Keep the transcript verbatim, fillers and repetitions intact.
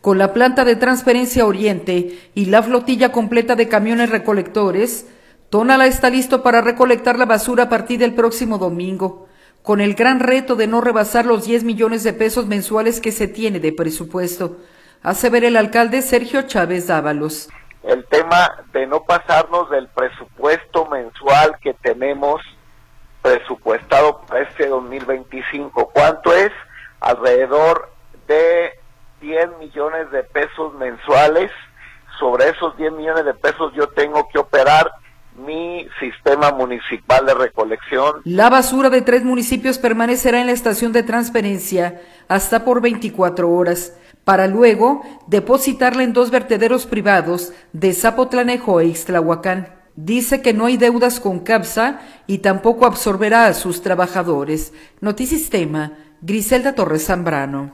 Con la planta de Transferencia Oriente y la flotilla completa de camiones recolectores, Tonalá está listo para recolectar la basura a partir del próximo domingo, con el gran reto de no rebasar los diez millones de pesos mensuales que se tiene de presupuesto, asevera el alcalde Sergio Chávez Dávalos. El tema de no pasarnos del presupuesto mensual que tenemos presupuestado para este dos mil veinticinco. ¿Cuánto es? Alrededor de diez millones de pesos mensuales. Sobre esos diez millones de pesos yo tengo que operar mi sistema municipal de recolección. La basura de tres municipios permanecerá en la estación de transferencia hasta por veinticuatro horas, para luego depositarla en dos vertederos privados de Zapotlanejo e Ixtlahuacán. Dice que no hay deudas con CAPSA y tampoco absorberá a sus trabajadores. Notisistema, Griselda Torres Zambrano.